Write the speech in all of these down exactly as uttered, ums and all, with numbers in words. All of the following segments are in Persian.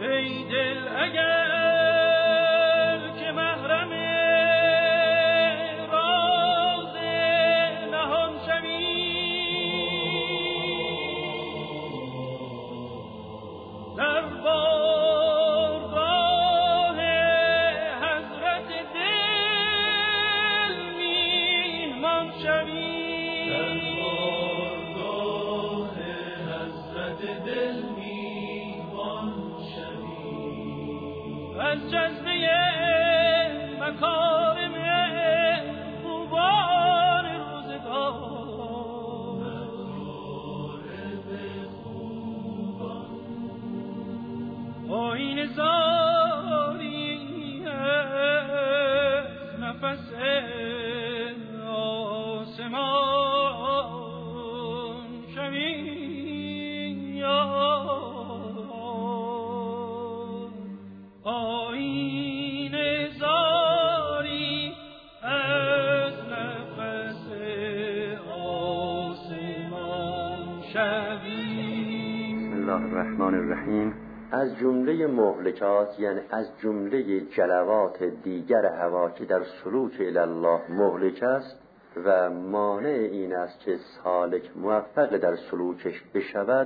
ای دل اگر که محرم راز نهان شوی، در بارگاه حضرت دل میهمان شوی، در بارگاه حضرت دل میهمان شوی، از جذبه مکارم خوبان روزگار، آیین زاری از نفس آسمان شوی، آیین زاری از نفس آسمان شوی. بسم الله الرحمن الرحیم. از جمله مهلکات، یعنی از جمله جلوات دیگر هوا که در سلوک الی الله مهلک است و مانع این است که سالک موفق در سلوکش بشود،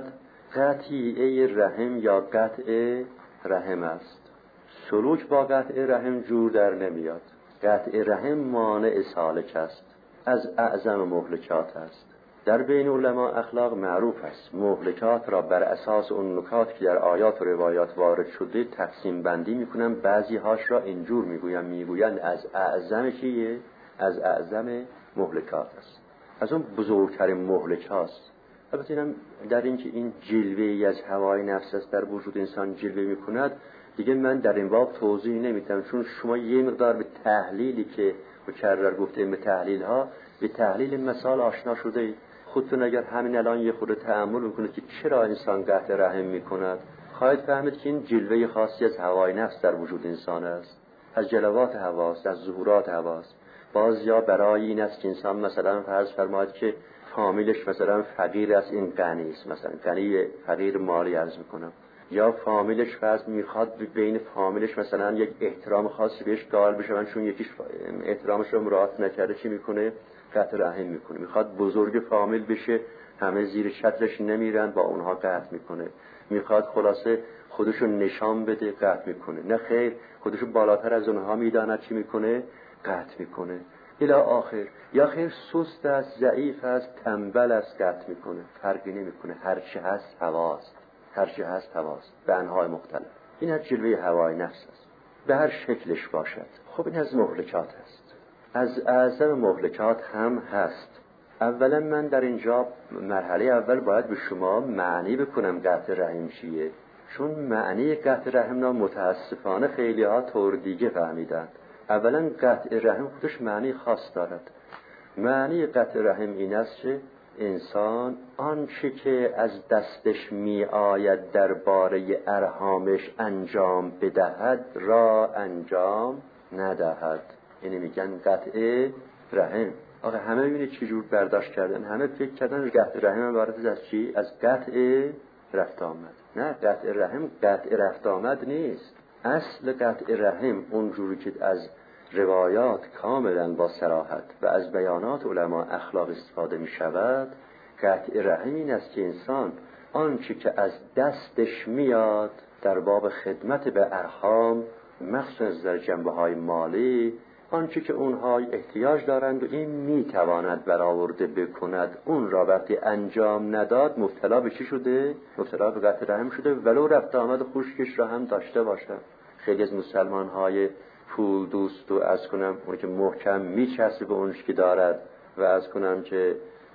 قطیعه رحم یا قطع رحم است. سلوک با قطع رحم جور در نمیاد. قطع رحم مانع سالک است، از اعظم مهلکات است. در بین علما اخلاق معروف است مهلکات را بر اساس اون نکات که در آیات و روایات وارد شده تقسیم بندی میکنن. بعضی هاش را اینجور میگوین میگویند از اعظم چیه؟ از اعظم مهلکات است، از اون بزرگترین مهلکات است. البته اینم در اینکه این جلوه‌ای از هوای نفس است در وجود انسان جلوه میکند دیگه من در این باب توضیح نمیدم، چون شما یه مقدار به تحلیلی که مکرر گفتیم به تحلیل ها به تحلیل مثال آشنا شده اید. خودتون اگر همین الان یه خورده تأمل میکنید که چرا انسان قطع رحم میکند، خواهید فهمید که این جلوه خاصی از هوای نفس در وجود انسان است، از جلوات هواست، از ظهورات هواست. باز یا برای این است که انسان مثلا فرض فرماید که فامیلش مثلا فقیر است، این غنی است، مثلا غنی فقیر مالی عرض میکنم، یا فامیلش فرض میخواد بین فامیلش مثلا یک احترام خاصی بهش قائل بشه، چون یکیش احترامش رو مراعات نکرده چی میکنه؟ قطع رحم میکنه. میخواد بزرگ فامیل بشه، همه زیر چترش نمیرن، با اونها قطع میکنه. میخواد خلاصه خودشو نشان بده، قطع میکنه. نه خیر، خودشو بالاتر از اونها میداند چی میکنه؟ قطع میکنه الی آخر. یا خیر سست است، ضعیف است، تنبل است، قطع میکنه. فرقی نمیکنه، هر چی هست هواست، هر چی هست هواست به انواع مختلف. این از جلوه هوای نفس است، به هر شکلش باشد. خب این از مهلکات است. از اعظم مهلکات هم هست. اولا من در اینجا مرحله اول باید به شما معنی بکنم قطع رحم چیه، چون معنی قطع رحم را متاسفانه خیلی ها طور دیگه فهمیدند. اولا قطع رحم خودش معنی خاص دارد. معنی قطع رحم این است که انسان آنچه که از دستش می آید درباره ارحامش انجام بدهد را انجام ندهد. اینی میگن قطع رحم. آخه همه ببینید چه جور برداشت کردن، همه فکر کردن قطع رحم عبارت از چی؟ از قطع رفت آمد. نه، قطع رحم قطع رفت آمد نیست. اصل قطع رحم اونجوری که از روایات کاملا با صراحت و از بیانات علما اخلاق استفاده می شود، قطع رحم این است که انسان آنچه که از دستش میاد در باب خدمت به ارحام، مخصوصا در جنبه های مالی، آنچه که اونها احتیاج دارند و این میتواند برآورده بکند، اون را وقتی انجام نداد مبتلا به چی شده؟ مبتلا به قطع رحم شده، ولو رفت آمد خشکش را هم داشته باشد. خیلی از مسلمان های پول دوست و از کنم اون که محکم میچسبه به اونش که دارد و از کنم که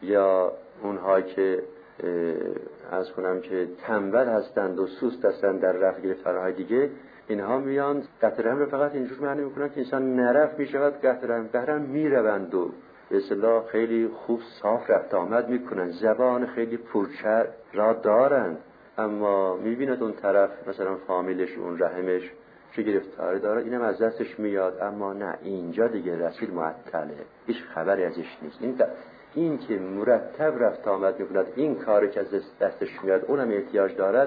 یا اونهایی که از کنم که تنبل هستند و سست هستند در رفع گرفتارهای دیگه، اینها میان قطع رحم رو فقط اینجور معنی میکنن که انسان نرفت میشود قطع رحم، قطع رحم میروند و به اصطلاح خیلی خوب صاف رفت آمد میکنن، زبان خیلی پرچر را دارند، اما میبیند اون طرف مثلا فامیلش اون رحمش چه گرفتاری داره، اینم از دستش میاد، اما نه، اینجا دیگه رسول معطله، هیچ خبری ازش نیست. این این که مرتب رفت آمد میکند، این کاری که از دستش میاد اونم احتیاج دارد،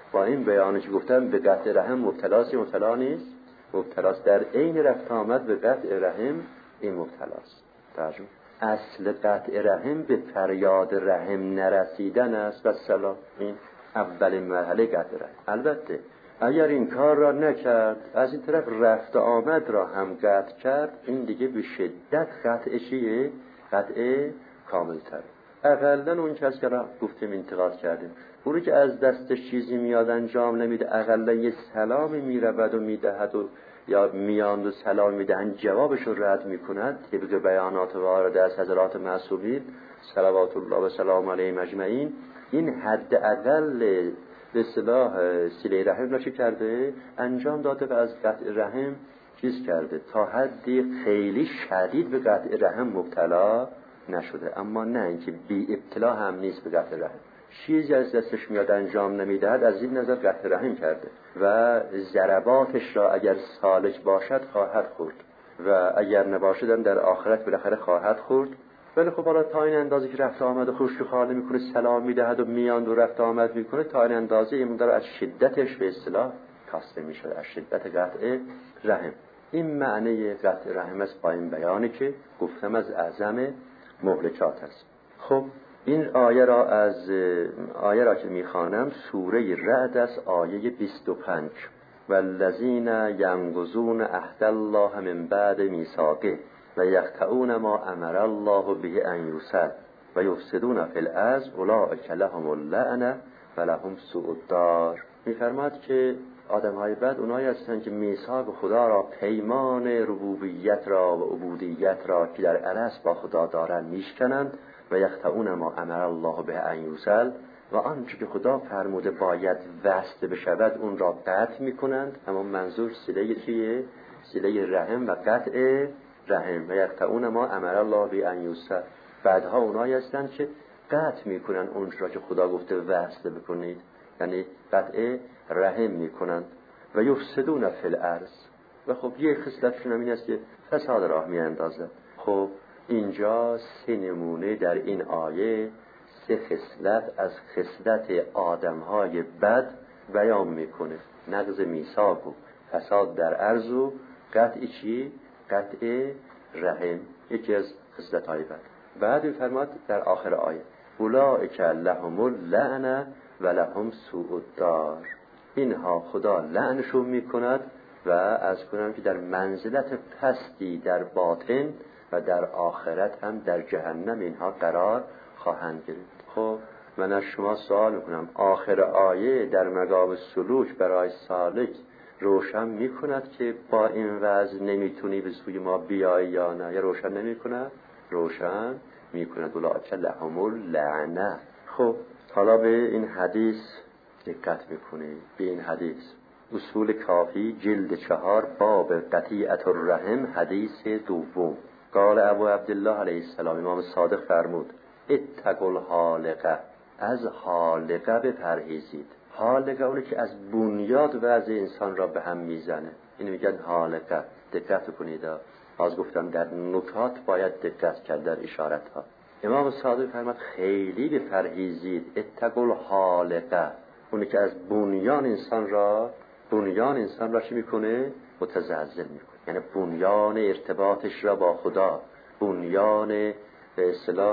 با این بیانی که گفتم به قطع رحم مبتلاست یا مبتلا نیست؟ مبتلاست. در عین رفت آمد به قطع رحم این مبتلاست. ترجمه اصل قطع رحم به فریاد رحم نرسیدن است و سلام. این اولین مرحله قطع رحم. البته اگر این کار را نکرد، از این طرف رفت آمد را هم قطع کرد، این دیگه به شدت قطع چیه؟ قطع کامل تر. اقلن اون کس که را گفتیم انتقاد کردیم، اونی که از دستش چیزی میاد انجام نمیده، اقلن یه سلامی میرود و میدهد و یا میاند و سلام میدهند جوابش رو رد میکند، طبق بیانات وارده از حضرات معصومین صلوات الله و سلام علیهم اجمعین، این حد اقل به اصطلاح صله رحم را چی کرده؟ انجام داده و از قطع رحم چیز کرده، تا حدی خیلی شدید به قطع رحم مبتلا نشده، اما نه اینکه بی ابتلا هم نیست به قطع رحم. چیزی از دستش میاد انجام نمیدهد، از این نظر قطع رحم کرده و ضرباتش را اگر سالک باشد خواهد خورد و اگر نباشد هم در آخرت بالاخره خواهد خورد. ولی خب حالا تا این اندازه که رفت آمد و خوش خاله میکنه، سلام میدهد و میاند و رفت آمد میکنه، تا این اندازه این مدار از شدتش به اصطلاح کاسته میشد، از شدت قطع رحم. این معنی قطع رحم است با این بیانی که گفتم از اعظم مهلکات است. خب این آیه را از آیه را که میخوانم سوره رعد است، آیه بیست و پنج. والذین ینقضون عهد الله من بعد میثاقه و یقطعون ما امر الله به ان یوصل و یفسدون فی الارض اولئک لهم اللعنه و لهم سوء الدار. میفرماد که آدم‌های بد اونایی هستند که میثاق خدا را، پیمان ربوبیت را و عبودیت را که در الست با خدا دارن میشکنند و یقطعون ما امر الله به ان یوصل و آنچه که خدا فرموده باید وصل بشود اون را قطع میکنند. اما منظور صله چیه؟ صله رحم و قطع رحم. و یقطعون ما امر الله به ان یوصل، بعدها اونایی هستند که قطع میکنن اون را که خدا گفته وصل بکنید، یعنی قطع رحم میکنند. و یفسدون فی الارض، و خب یه خصلتشون هم این است که فساد راه میاندازند. خب اینجا سه نمونه در این آیه، سه خصلت از خصلت آدم‌های بد بیان میکنه: نقض میثاق و فساد در ارض و قطع چی؟ قطع رحم، یکی از خصلت‌های بد. بعد می‌فرماد در آخر آیه: اولئک لهم اللعنه و لهم سوء الدار، اینها خدا لعنشون میکند و از کنم که در منزلت پستی در باطن و در آخرت هم در جهنم اینها قرار خواهند گرفت. خب من از شما سوال میکنم، آخر آیه در مقام سلوک برای سالک روشن میکند که با این وضع نمیتونی به سوی ما بیایی یا نه؟ یا روشن نمیکند؟ روشن میکند. اولئک لهم اللعنه. خب حالا به این حدیث دقت میکنید. به این حدیث اصول کافی جلد چهار باب قطیعت الرحم حدیث دوم. قال ابو عبدالله علیه السلام، امام صادق فرمود: اتقوا الحالقه، از حالقه بپرهیزید. حالقه اونی که از بنیاد وضع انسان را به هم میزنه، اینو میگن حالقه. دقت کنید، از گفتم در نکات باید دقت کرد در اشارت ها. امام صادق فرمود خیلی بپرهیزید. اتقوا الحالقه، اونی که از بنیان انسان را بنیان انسان را چی میکنه؟ متزلزل میکنه. یعنی بنیان ارتباطش را با خدا، بنیان به اصطلاح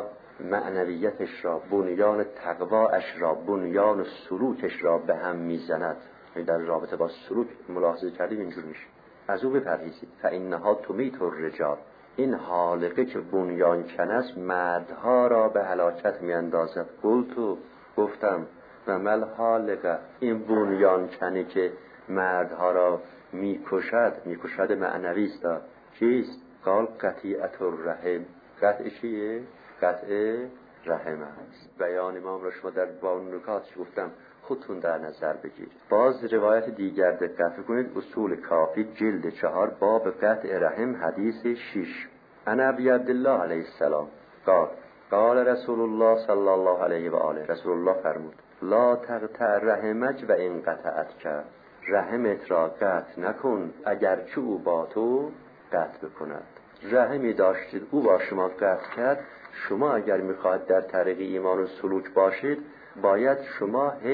معنویتش را، بنیان تقواش را، بنیان سلوکش را به هم میزند. در رابطه با سلوک ملاحظه کردیم اینجور میشه. از او بپرهیزید. فانها تمیت الرجال، این حالقه که بنیان کن است مردها را به هلاکت میاندازد. قلتو، گفتم، و مل حالقه، این بنیان کنی که مردها را میکشد، میکشد معنوی است. چیست؟ قال قطیعت الرحم. قطع چیه؟ قطع رحم است. بیان امام را شما در باب نکاتش گفتم خودتون در نظر بگیرید. باز روایت دیگر دقت کنید. اصول کافی جلد چهار باب قطع رحم حدیث شش. عن ابی عبدالله علیه السلام قال قال رسول الله صلی الله علیه و آله، رسول الله فرمود: لا تقطع رحمک و ان قطعت کرد، رحمت را قطع نکن اگرچه او با تو قطع بکند. رحمی داشتید او با شما قطع کرد، شما اگر میخواهد در طریق ایمان و سلوک باشید باید شما هی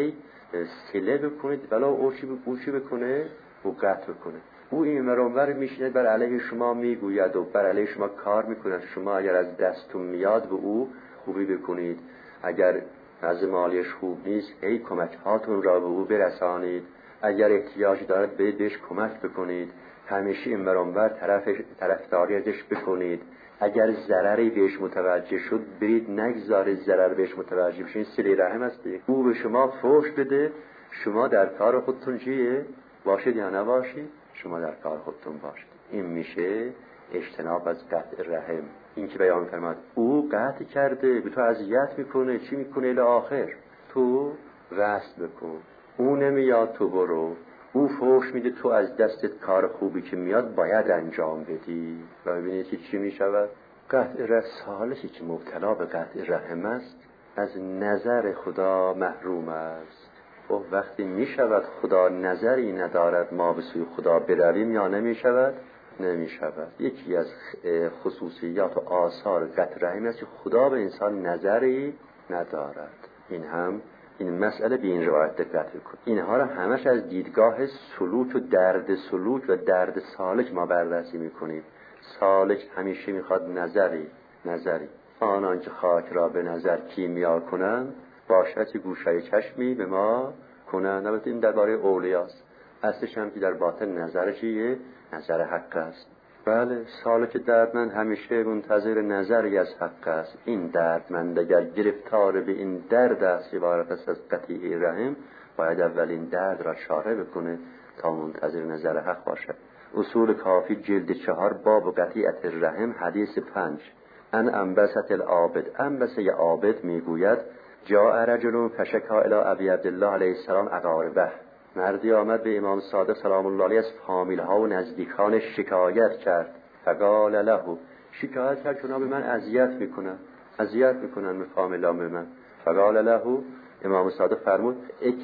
سله بکنید، ولی او چی او چی بکنه؟ او قطع بکنه. او این مرانور میشینه بر علیه شما میگوید و بر علیه شما کار میکند. شما اگر از دستون میاد به او خوبی بکنید، اگر از مالیش خوب نیست هی کمک هاتون را به او برسانید، اگر احتیاج دارد برید بهش کمک بکنید، همیشه این مرانور طرفش طرفداری ازش بکنید. اگر ضرری بهش متوجه شد برید نگذارید ضرر بهش متوجه بشین. صله رحم است. او به شما فحش بده، شما در کار خودتون چیه؟ باشید یا نباشید؟ شما در کار خودتون باشید. این میشه اجتناب از قطع رحم. این که بیان فرماد او قطع کرده، به تو اذیت میکنه، چی میکنه الی آخر؟ تو رست بکن. او نمیاد تو برو. او فحش میده، تو از دستت کار خوبی که میاد باید انجام بدی. و ببینید که چی میشود؟ قطع رحم صالحی که مبتلا به قطع رحم است از نظر خدا محروم است. و وقتی میشود خدا نظری ندارد ما به سوی خدا برویم یا نمیشود؟ نمیشود. یکی از خصوصیات و آثار قطع رحم است که خدا به انسان نظری ندارد. این هم این مسئله به این روایت دقت کن. اینها را همش از دیدگاه سلوک و درد سلوک و درد سالک ما بررسی میکنیم. سالک همیشه میخواد نظری نظری آنان که خاک را به نظر کیمیا کنند باشد گوشه چشمی به ما کنند. البته این درباره اولیاست. اصلش هم که در باطن نظر چیه؟ نظر حق است. بله، سالک دردمند همیشه منتظر نظری از حق است. این دردمند اگر گرفتار به این درد است عبارت است از قطیع رحم، باید اولین درد را چاره بکنه تا منتظر نظر حق باشد. اصول کافی جلد چهار باب قطیعت الرحم حدیث پنج. ان انبسط العابد، انبسه عابد میگوید جاء رجل فشکا الی ابی عبدالله علیه السلام اقاربه. مردی آمد به امام صادق سلام الله علیه از فامیل‌ها و نزدیکان شکایت کرد. فقال له، شکایت کرد چون به من اذیت میکنن اذیت میکنن به فامیلام به من. فقال له، امام صادق فرمود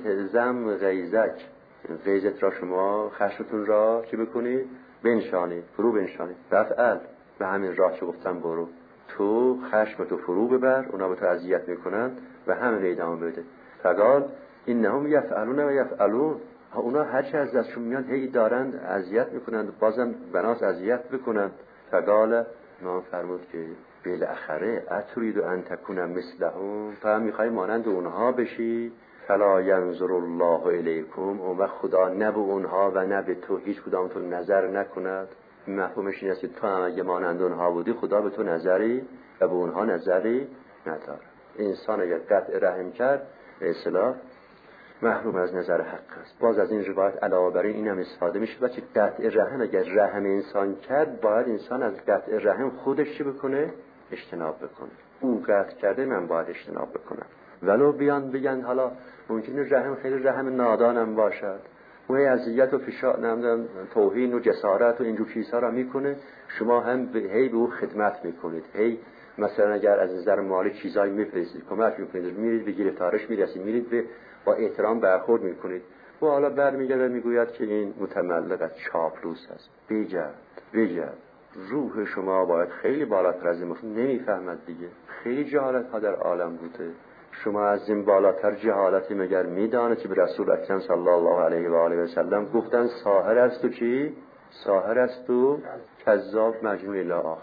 اکزم غیظک، غیظت را شما خشمتون را چی بکنید؟ بنشانید، فرو بنشانید. رفعل، به همین راه که گفتم برو، تو خشمتو فرو ببر، اونا به تو اذیت میکنن و همین ادامه بده. فقال اینهم یفعلون و یفعلون، اونا هر چه از دستشون میاد هی دارند اذیت میکنند، بازم بناس اذیت بکنند. فقال، امام فرمود که بالاخره اترید ان تکون مثلهم، تو هم میخوای مانند اونها بشی؟ فلا ینظر الله الیکم، اون وقت خدا نه به اونها و نه به تو هیچ کدامتون نظر نکند. مفهومش این است که تو هم اگه مانند اونها بودی خدا به تو نظری و به اونها نظری نداره. انسان اگر قطع رحم کرد به اصطلاح محروم از نظر حق است. باز از این روایت علاوه بر این هم استفاده میشه بچه قطع رحم اگر رحم انسان کرد باید انسان از قطع رحم خودش چی بکنه؟ اجتناب بکنه. او قطع کرده من باید اجتناب بکنم. ولو بیان بگن حالا ممکنه رحم خیلی رحم نادانم باشد، و اذیت و فشار نمیدونم توهین و جسارت و اینجور چیزها را میکنه، شما هم به هی به او خدمت میکنید، هی مثلا اگر از نظر مالی چیزایی میفرستید کمک میکنید، میرید به گرفتارش میرسید، میرید به با احترام برخورد میکنید و حالا برمیگرده میگوید که این متملق از چاپلوس است. بیجرد بیجرد روح شما باید خیلی بالاتر از این نمیفهمد دیگه. خیلی جهالت ها در عالم بوده. شما از این بالاتر جهالتی مگر میدانه که به رسول اکرم صلی الله علیه و آله و سلم گفتن ساحر است و چی؟ ساحر است و کذاب مجنون الی آخر.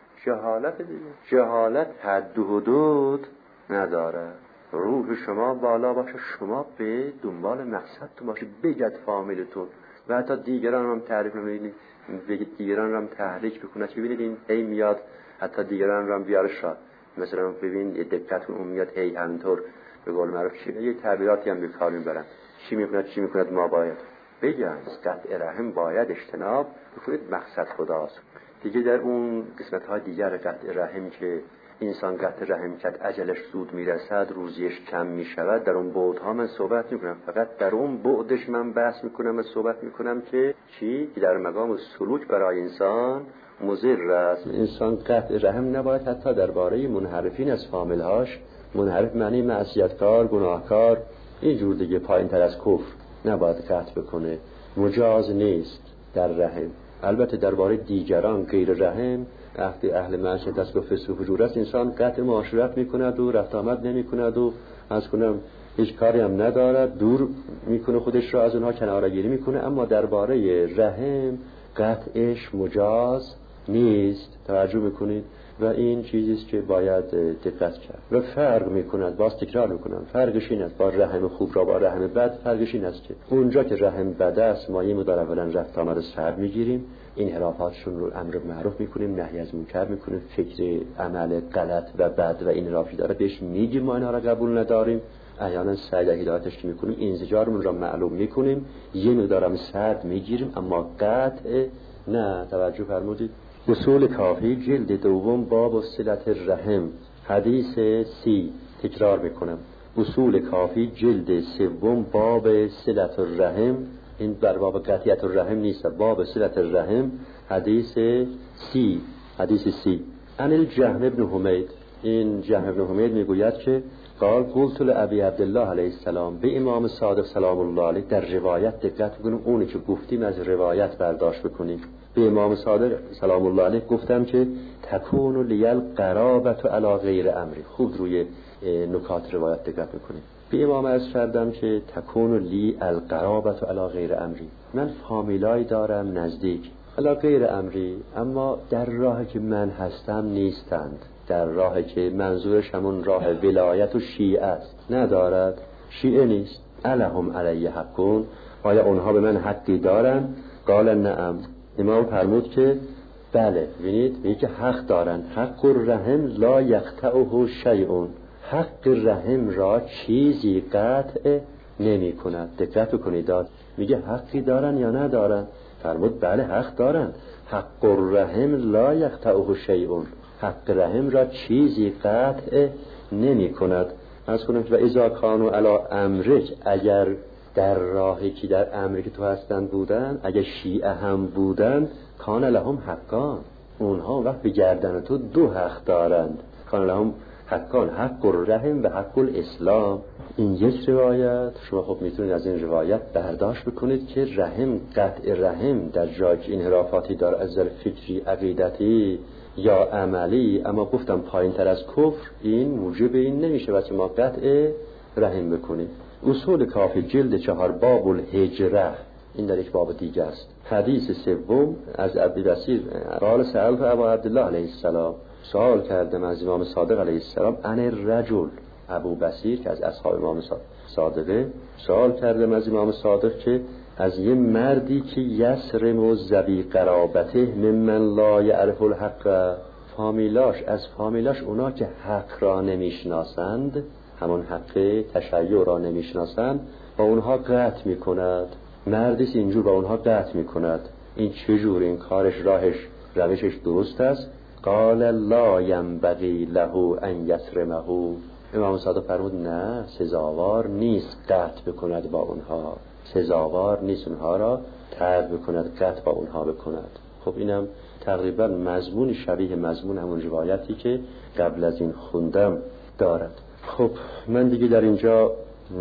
جهالت دیگه. جهالت حد و حدود نداره. روح شما بالا باشه، شما به دنبال مقصدتون باشید، بگید فامیلتون و حتی دیگران هم تعریف ببینید، بگید دیگران هم تحریک بکنید. ببینید این ای میاد حتی دیگران هم بیاره شاد. مثلا ببین دقت اون میاد هی همینطور به قول معروف چیه یه تعبیراتی هم به کار میبرن، چی میکند چی میکند ما باید بگم قطع رحم باید اجتناب بکنید، مقصد خداست دیگه. در اون قسمت های دیگر قطع رحم که انسان قطع رحم کرد اجلش زود میرسد، روزیش کم میشود، در اون بعدها من صحبت میکنم. فقط در اون بعدش من بحث میکنم و صحبت میکنم که چی که در مقام سلوک برای انسان مضر است. انسان قطع رحم نباید حتی درباره منحرفین از فامیلهاش، منحرف معنی معصیتکار، گناهکار، اینجور دیگه پایین تر از کفر، نباید قطع بکنه، مجاز نیست در رحم. البته درباره دیگران غیر رحم وقتی اهل معصیت است و فسق و فجور است انسان قطع معاشرت میکند و رفت آمد نمیکند و از کنم هیچ کاری هم ندارد، دور میکنه خودش را از اونها، کناره‌گیری میکنه. اما درباره رحم قطعش مجاز نیست. توجه میکنید؟ و این چیزی است که باید دقت کرد. و فرق میکند، باز تکرار میکنم، فرقش این است با رحم خوب را با رحم بد. فرقش این است که اونجا که رحم بد است ما یه مقدار اولا رفت آمد سر میگیریم، این انحرافاتشون رو امر معروف میکنیم، نهی از منکر میکنیم، فکر عمل غلط و بد و این انحرافی داره بهش میگیم، ما اینها را قبول نداریم. احیانا سعی در هدایتش که میکنیم انزجارمون را معلوم میکنیم، یه مقدارم سرد میگیریم، اما قطع نه. توجه فرمودید؟ اصول کافی جلد دوم باب صلت الرحم حدیث سی. تکرار میکنم، اصول کافی جلد سوم باب صلت الرحم. این بر باب قطعیت الرحم نیست، باب صلت الرحم حدیث سی. حدیث سی عن الجهم ابن حمید. این جهم ابن حمید میگوید که قال قلت لابی عبدالله علیه السلام، به امام صادق سلام الله علیه در روایت دقت بکنیم، اونی که گفتیم از روایت برداشت بکنیم. به امام صادق سلام الله علیه گفتم که تکون لیل قرابت علی غیر امری. خوب روی نکات روایت دقت بکنیم. به امام عرض کردم که تکون لی القرابت علی غیر امری، من فامیلای دارم نزدیک علی غیر امری، اما در راهی که من هستم نیستند. در راهی که منظورش همون راه ولایت و شیعه است ندارد، شیعه نیست. الهم علیه حقون، آیا اونها به من حقی دارن؟ قال نعم. امام فرمود که بله. ببینید میگه که حق دارن. حق الرحم لا یقطعه شیء، حق رحم را چیزی قطع نمی کند. دقت کنید، میگه حقی دارن یا ندارن؟ فرمود بله حق دارن. حق الرحم لا یقطعه شیء، حق رحم را چیزی قطع نمی کند. از کنم که و اذا کانوا علی امرک، اگر در راهی که در امری که تو هستن بودن، اگر شیعه هم بودن، کان لهم حقان، اونها وقت به گردن تو دو حق دارند. کان لهم حقان، حق الرحم و حق الاسلام. این یک روایت. شما خب میتونید از این روایت برداشت بکنید که رحم، قطع رحم در جای که انحرافاتی داره از نظر فکری، عقیدتی یا عملی، اما گفتم پایین تر از کفر، این موجب این نمیشه واسه ما قطع رحم بکنیم. اصول کافی جلد چهار باب الهجره، این در یک باب دیگه است. حدیث سوم از ابی بصیر قال سألت ابا عبدالله علیه السلام، سوال کردم از امام صادق علیه السلام عن الرجل. ابو بصیر که از اصحاب امام صادقه، سوال کردم از امام صادق که از یه مردی که یسرم و ذوی قرابته ممن لا یعرف الحق، فامیلاش از فامیلاش اونا که حق را نمیشناسند، همون حق تشیع را نمیشناسند، با اونها قطع میکند. مردیست اینجور با اونها قطع میکند. این چجور؟ این کارش، راهش، روشش درست است؟ قال لا ینبغی له ان یسرمه. امام صادق فرمود نه، سزاوار نیست قطع بکند با اونها، سزاوار نیست اونها را ترک بکند، قطع با اونها بکند. خب اینم تقریبا مضمون شبیه مضمون همون روایتی که قبل از این خوندم دارد. خب من دیگه در اینجا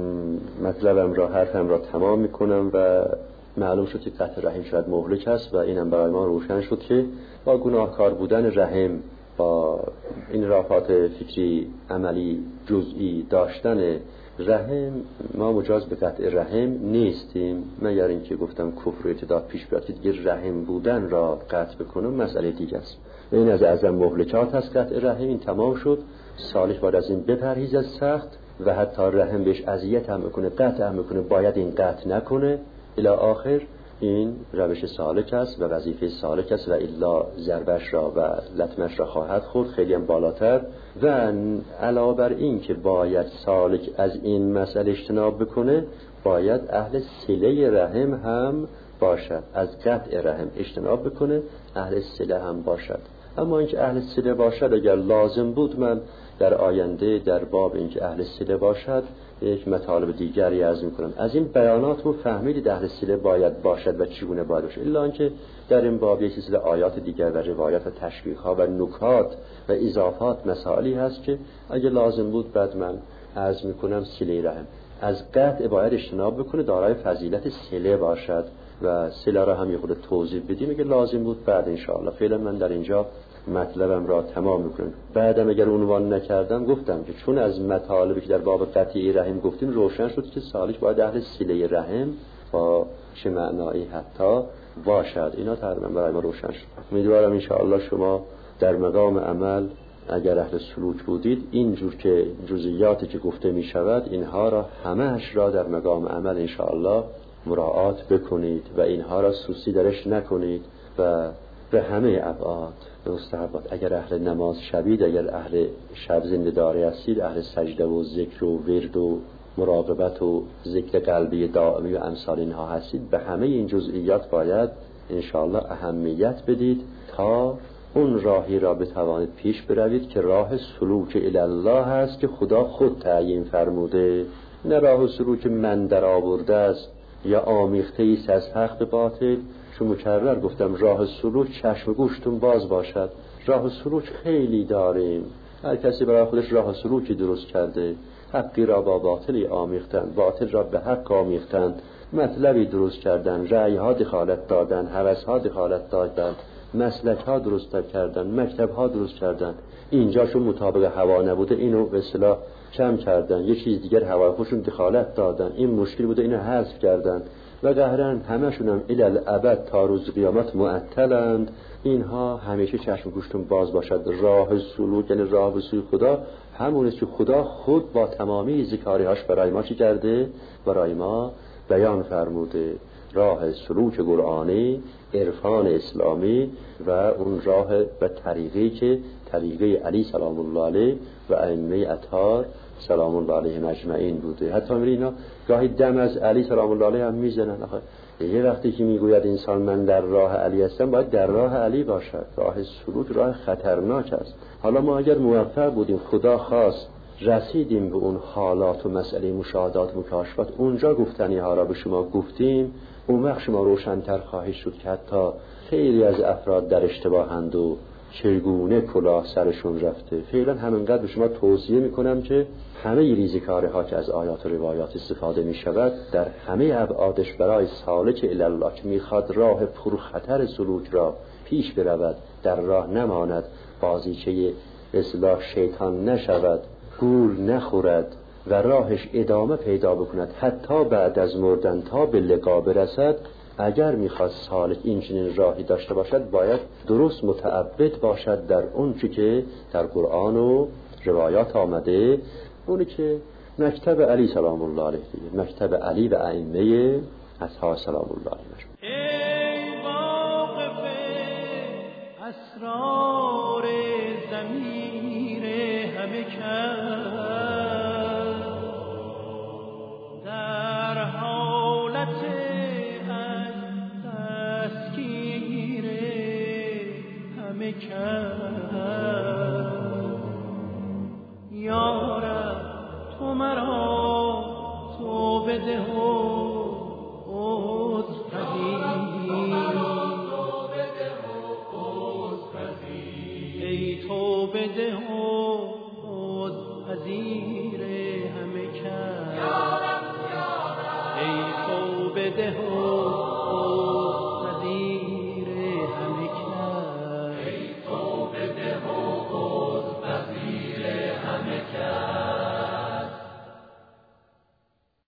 مطلبم را، حرفم را تمام میکنم و معلوم شد که قطع رحم شاید مهلک است و اینم برای ما روشن شد که با گناهکار بودن رحم، با این رافات فکری عملی جزئی داشتن رحم، ما مجاز به قطع رحم نیستیم، مگر اینکه گفتم کفر و ارتداد پیش بیاد که دیگه رحم بودن را قطع بکنم، مسئله دیگه است. این از اعظم مهلکات هست قطع رحم. این تمام شد، سالک باید از این بپرهیز از سخت و حتی رحم بهش اذیت هم میکنه، قطع هم میکنه، باید این قطع نکنه الی آخر. این روش سالک است و وظیفه سالک است و الا ضربش را و لطمش را خواهد خورد، خیلی هم بالاتر. و علاوه بر این که باید سالک از این مسئله اجتناب بکنه، باید اهل صله رحم هم باشد، از قطع رحم اجتناب بکنه، اهل صله هم باشد. اما اینکه اهل صله باشد، اگر لازم بود من در آینده در باب اینکه اهل صله باشد یک مطالب دیگری عرض میکنم. از این بیانات رو فهمیدید اهل صله باید باشد و چگونه باید باشد، الا اینکه در این باب یک سلسله آیات دیگر و روایات و تشبیه ها و نکات و اضافات مسائلی هست که اگه لازم بود بعد من عرض میکنم صله رحم از قطع باید اجتناب بکنه، دارای فضیلت صله باشد و صله را هم یه خود توضیح بدیم اگه لازم بود بعد ان شاء الله. فعلا من در اینجا مطلبم را تمام میکنم. بعدم اگر عنوان نکردم گفتم که چون از مطالبی که در باب قطعی رحم گفتیم روشن شد که سالک باید اهل صله رحم با چه معنایی حتی باشد. اینا تقریبا برای ما روشن شد. امیدوارم ان شاء الله شما در مقام عمل اگر اهل سلوک بودید اینجور که جزئیاتی که گفته می شود اینها را همهش را در مقام عمل ان شاء الله مراعات بکنید و اینها را سوسی درش نکنید و به همه ابعاد به مستحبات. اگر اهل نماز شبید، اگر اهل شب زنده‌داری هستید، اهل سجده و ذکر و ورد و مراقبت و ذکر قلبی دائمی و امثال اینها هستید، به همه این جزئیات باید ان شاء الله اهمیت بدید تا اون راهی را بتوانید پیش بروید که راه سلوک الی الله هست که خدا خود تعیین فرموده، نه راه سلوک من در آورده است یا آمیخته ایست از حق به باطل. چون مکرر گفتم راه سلوک چشم گوشتون باز باشد. راه سلوک خیلی داریم، هر کسی برای خودش راه سلوکی درست کرده، حقی را با باطلی آمیختن، باطل را به حق آمیختن، مطلبی درست کردن، رأیها دخالت دادن، هوسها دخالت دادن، مسلک‌ها درست کردن، مکتب‌ها درست کردن. اینجاشون مطابق هوا نبوده اینو به اصطلاح کم کردن، یه چیز دیگر هوای خودشون دخالت دادن، این مشکل بوده اینو حذف کردن و قهرن همشون هم الی الابد تا روز قیامت معطلند. اینها همیشه چشم گوشتون باز باشد. راه سلوک یعنی راه به سوی خدا همونه که خدا خود با تمامی ذکاری‌هاش برای ما چی کرده؟ برای ما بیان فرموده. راه سلوک قرآنی، عرفان اسلامی و اون راه و طریقی که طریقه علی سلام الله علیه و ائمه اطهار سلام الله علیهم اجمعین بوده. حتی میری اینا گاهی دم از علی سلام الله علیه هم میزنن. آخه یه وقتی که میگوید انسان من در راه علی هستم باید در راه علی باشد. راه سلوک راه خطرناک است. حالا ما اگر موفق بودیم خدا خواست رسیدیم به اون حالات و مسئله مشاهدات و مکاشفات، اونجا گفتنی ها را به شما گفتیم، اون وقت شما روشن‌تر خواهید شد که حتی خیلی از افراد در اشتباهند و چگونه کلاه سرشون رفته. فعلا همینقدر به شما توصیه میکنم که همه ریزکاره ها که از آیات و روایات استفاده می شود در همه ابعادش برای سالک الی الله که میخواد راه پرخطر سلوک را پیش برود، در راه نماند، بازیچه اصلاح شیطان نشود، گول نخورد و راهش ادامه پیدا بکند حتی بعد از مردن تا به لقا برسد. اگر میخواد سالک این چنین راهی داشته باشد باید درست متعبد باشد در اون چی که در قرآن و روایات آمده، اونی که مکتب علی سلام الله علیه دیگه، مکتب علی و ائمه اصحاب سلام الله علیه. ای واقف اسرار ضمیر همه کس در حالت یا رب تو مرا تو بده و عذر پذیر، ای تو بده و عذر پذیر همه کس، ای تو بده و